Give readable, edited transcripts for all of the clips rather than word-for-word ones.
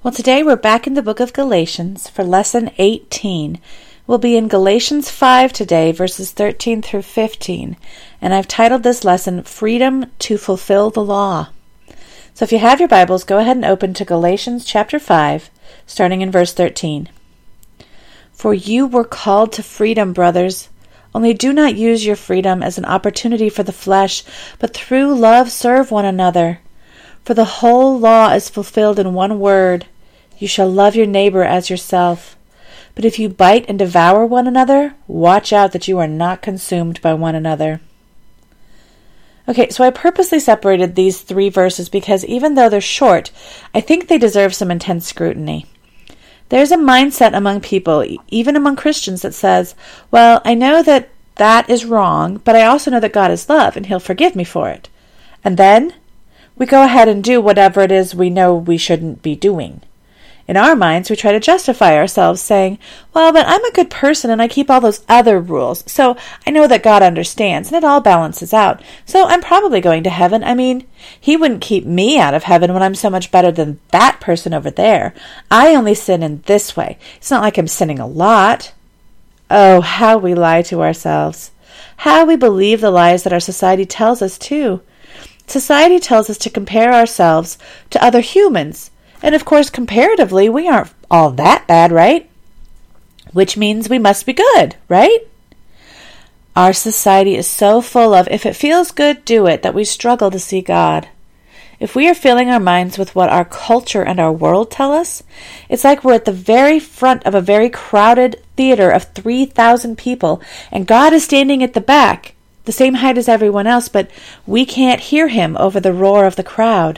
Well, today we're back in the book of Galatians for lesson 18. We'll be in Galatians 5 today, verses 13 through 15, and I've titled this lesson, Freedom to Fulfill the Law. So if you have your Bibles, go ahead and open to Galatians chapter 5, starting in verse 13. For you were called to freedom, brothers. Only do not use your freedom as an opportunity for the flesh, but through love serve one another. For the whole law is fulfilled in one word, you shall love your neighbor as yourself. But if you bite and devour one another, watch out that you are not consumed by one another. Okay, so I purposely separated these three verses because even though they're short, I think they deserve some intense scrutiny. There's a mindset among people, even among Christians, that says, well, I know that that is wrong, but I also know that God is love and He'll forgive me for it. And then we go ahead and do whatever it is we know we shouldn't be doing. In our minds, we try to justify ourselves saying, well, but I'm a good person and I keep all those other rules, so I know that God understands and it all balances out, so I'm probably going to heaven. I mean, He wouldn't keep me out of heaven when I'm so much better than that person over there. I only sin in this way. It's not like I'm sinning a lot. Oh, how we lie to ourselves. How we believe the lies that our society tells us too. Society tells us to compare ourselves to other humans. And of course, comparatively, we aren't all that bad, right? Which means we must be good, right? Our society is so full of, if it feels good, do it, that we struggle to see God. If we are filling our minds with what our culture and our world tell us, it's like we're at the very front of a very crowded theater of 3,000 people, and God is standing at the back, the same height as everyone else, but we can't hear Him over the roar of the crowd.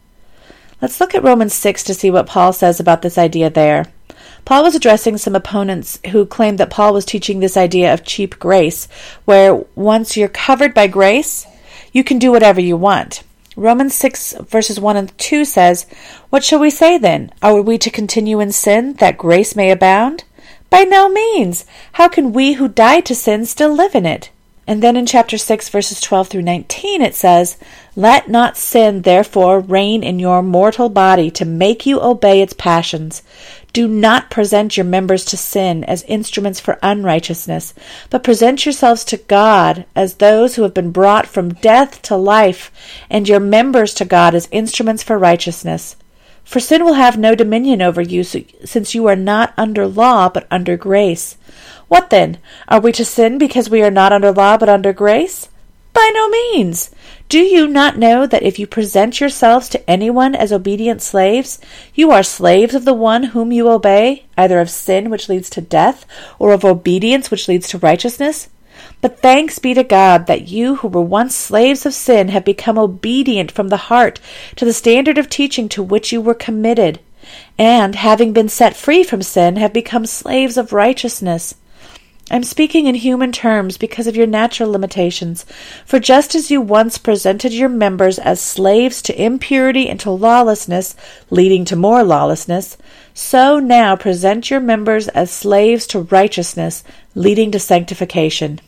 Let's look at Romans 6 to see what Paul says about this idea there. Paul was addressing some opponents who claimed that Paul was teaching this idea of cheap grace, where once you're covered by grace, you can do whatever you want. Romans 6 verses 1 and 2 says, What shall we say then? Are we to continue in sin, that grace may abound? By no means. How can we who died to sin still live in it? And then in chapter 6, verses 12 through 19, it says, Let not sin, therefore, reign in your mortal body to make you obey its passions. Do not present your members to sin as instruments for unrighteousness, but present yourselves to God as those who have been brought from death to life, and your members to God as instruments for righteousness. For sin will have no dominion over you, since you are not under law, but under grace. What then? Are we to sin because we are not under law but under grace? By no means. Do you not know that if you present yourselves to anyone as obedient slaves, you are slaves of the one whom you obey, either of sin which leads to death, or of obedience which leads to righteousness? But thanks be to God that you who were once slaves of sin have become obedient from the heart to the standard of teaching to which you were committed, and, having been set free from sin, have become slaves of righteousness. I'm speaking in human terms because of your natural limitations. For just as you once presented your members as slaves to impurity and to lawlessness, leading to more lawlessness, so now present your members as slaves to righteousness, leading to sanctification.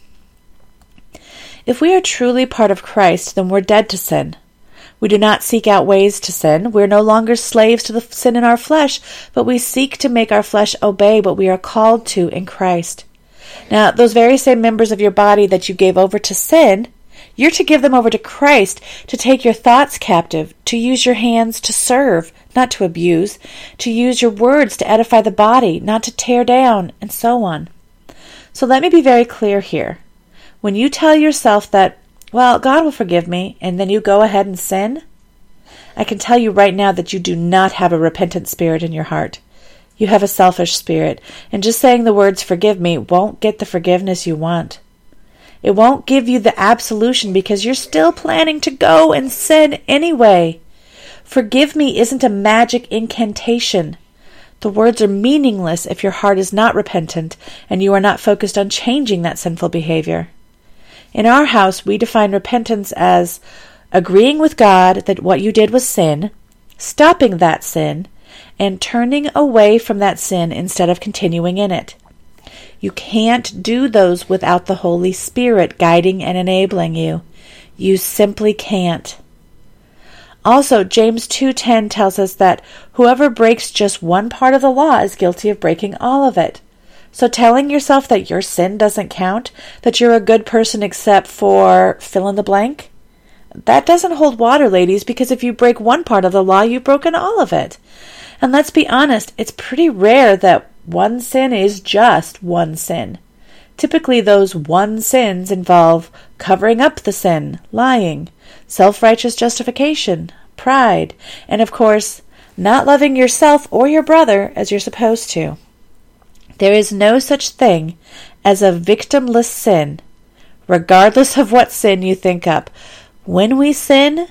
If we are truly part of Christ, then we're dead to sin. We do not seek out ways to sin. We're no longer slaves to the sin in our flesh, but we seek to make our flesh obey what we are called to in Christ. Now, those very same members of your body that you gave over to sin, you're to give them over to Christ, to take your thoughts captive, to use your hands to serve, not to abuse, to use your words to edify the body, not to tear down, and so on. So let me be very clear here. When you tell yourself that, well, God will forgive me, and then you go ahead and sin, I can tell you right now that you do not have a repentant spirit in your heart. You have a selfish spirit, and just saying the words forgive me won't get the forgiveness you want. It won't give you the absolution because you're still planning to go and sin anyway. Forgive me isn't a magic incantation. The words are meaningless if your heart is not repentant and you are not focused on changing that sinful behavior. In our house, we define repentance as agreeing with God that what you did was sin, stopping that sin, and turning away from that sin instead of continuing in it. You can't do those without the Holy Spirit guiding and enabling you. You simply can't. Also, James 2:10 tells us that whoever breaks just one part of the law is guilty of breaking all of it. So telling yourself that your sin doesn't count, that you're a good person except for fill in the blank, that doesn't hold water, ladies, because if you break one part of the law, you've broken all of it. And let's be honest, it's pretty rare that one sin is just one sin. Typically, those one sins involve covering up the sin, lying, self-righteous justification, pride, and of course, not loving yourself or your brother as you're supposed to. There is no such thing as a victimless sin, regardless of what sin you think up. When we sin,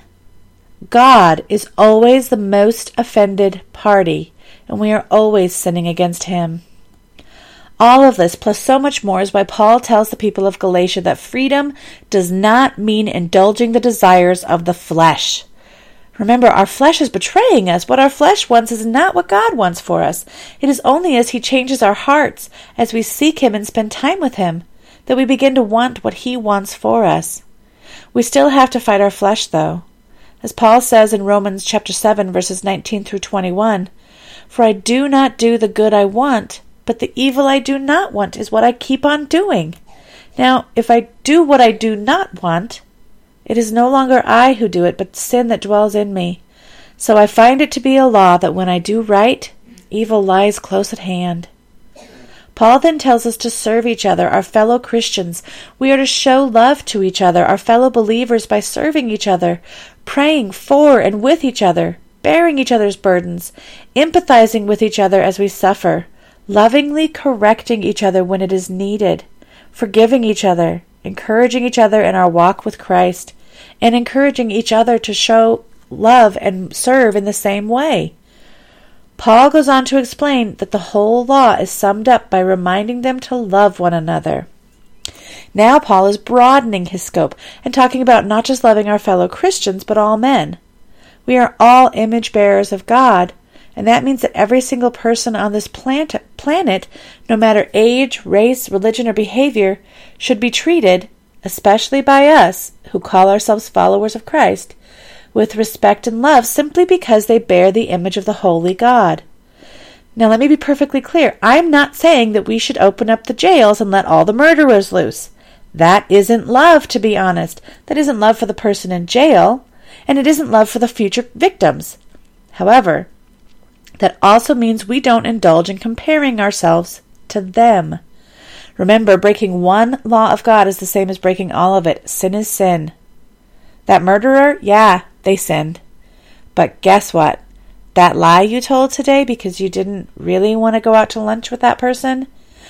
God is always the most offended party, and we are always sinning against Him. All of this, plus so much more, is why Paul tells the people of Galatia that freedom does not mean indulging the desires of the flesh. Remember, our flesh is betraying us. What our flesh wants is not what God wants for us. It is only as He changes our hearts, as we seek Him and spend time with Him, that we begin to want what He wants for us. We still have to fight our flesh, though. As Paul says in Romans chapter 7, verses 19 through 21, "For I do not do the good I want, but the evil I do not want is what I keep on doing. Now, if I do what I do not want, it is no longer I who do it, but sin that dwells in me. So I find it to be a law that when I do right, evil lies close at hand." Paul then tells us to serve each other, our fellow Christians. We are to show love to each other, our fellow believers, by serving each other, praying for and with each other, bearing each other's burdens, empathizing with each other as we suffer, lovingly correcting each other when it is needed, forgiving each other, encouraging each other in our walk with Christ, and encouraging each other to show love and serve in the same way. Paul goes on to explain that the whole law is summed up by reminding them to love one another. Now Paul is broadening his scope and talking about not just loving our fellow Christians, but all men. We are all image bearers of God, and that means that every single person on this planet, no matter age, race, religion, or behavior, should be treated, especially by us who call ourselves followers of Christ, with respect and love simply because they bear the image of the holy God. Now let me be perfectly clear. I'm not saying that we should open up the jails and let all the murderers loose. That isn't love, to be honest. That isn't love for the person in jail, and it isn't love for the future victims. However, that also means we don't indulge in comparing ourselves to them. Remember, breaking one law of God is the same as breaking all of it. Sin is sin. That murderer, yeah, they sinned. But guess what? That lie you told today because you didn't really want to go out to lunch with that person,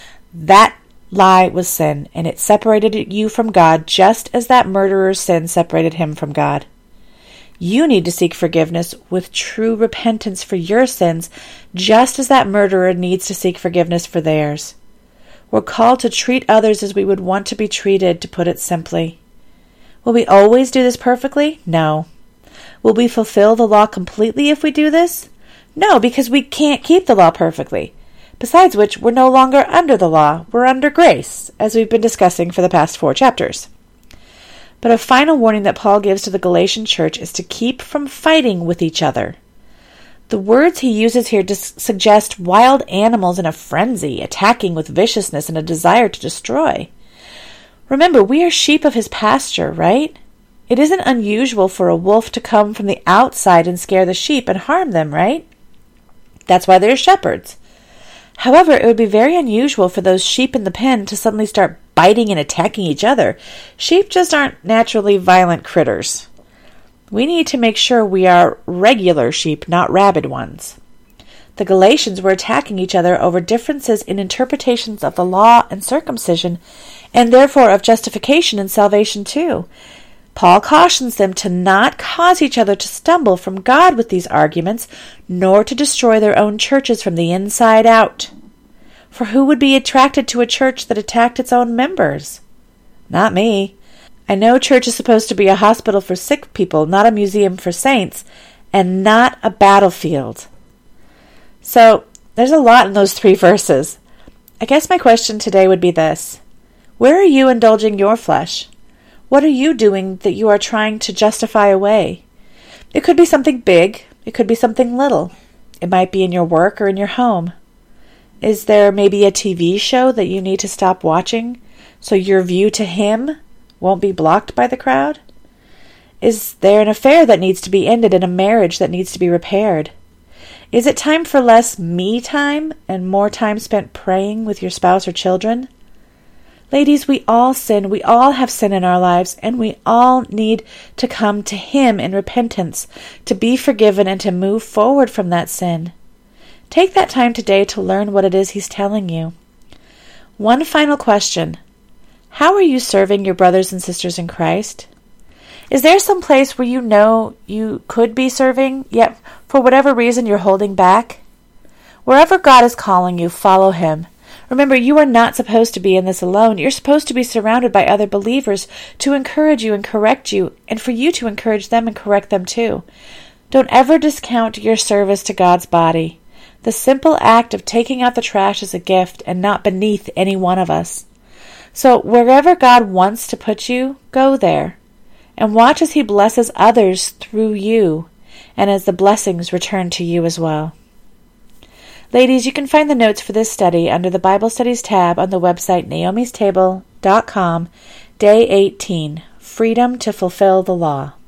that lie was sin, and it separated you from God just as that murderer's sin separated him from God. You need to seek forgiveness with true repentance for your sins, just as that murderer needs to seek forgiveness for theirs. We're called to treat others as we would want to be treated, to put it simply. Will we always do this perfectly? No. Will we fulfill the law completely if we do this? No, because we can't keep the law perfectly. Besides which, we're no longer under the law. We're under grace, as we've been discussing for the past 4 chapters. But a final warning that Paul gives to the Galatian church is to keep from fighting with each other. The words he uses here suggest wild animals in a frenzy, attacking with viciousness and a desire to destroy. Remember, we are sheep of his pasture, right? It isn't unusual for a wolf to come from the outside and scare the sheep and harm them, right? That's why they're shepherds. However, it would be very unusual for those sheep in the pen to suddenly start biting and attacking each other. Sheep just aren't naturally violent critters. We need to make sure we are regular sheep, not rabid ones. The Galatians were attacking each other over differences in interpretations of the law and circumcision, and therefore of justification and salvation too. Paul cautions them to not cause each other to stumble from God with these arguments, nor to destroy their own churches from the inside out. For who would be attracted to a church that attacked its own members? Not me. I know church is supposed to be a hospital for sick people, not a museum for saints, and not a battlefield. So, there's a lot in those 3 verses. I guess my question today would be this. Where are you indulging your flesh? What are you doing that you are trying to justify away? It could be something big. It could be something little. It might be in your work or in your home. Is there maybe a TV show that you need to stop watching so your view to Him won't be blocked by the crowd? Is there an affair that needs to be ended and a marriage that needs to be repaired? Is it time for less me time and more time spent praying with your spouse or children? Ladies, we all sin. We all have sin in our lives, and we all need to come to Him in repentance, to be forgiven and to move forward from that sin. Take that time today to learn what it is He's telling you. One final question. How are you serving your brothers and sisters in Christ? Is there some place where you know you could be serving, yet for whatever reason you're holding back? Wherever God is calling you, follow Him. Remember, you are not supposed to be in this alone. You're supposed to be surrounded by other believers to encourage you and correct you, and for you to encourage them and correct them too. Don't ever discount your service to God's body. The simple act of taking out the trash is a gift and not beneath any one of us. So wherever God wants to put you, go there. And watch as He blesses others through you, and as the blessings return to you as well. Ladies, you can find the notes for this study under the Bible Studies tab on the website naomistable.com, Day 18, Freedom to Fulfill the Law.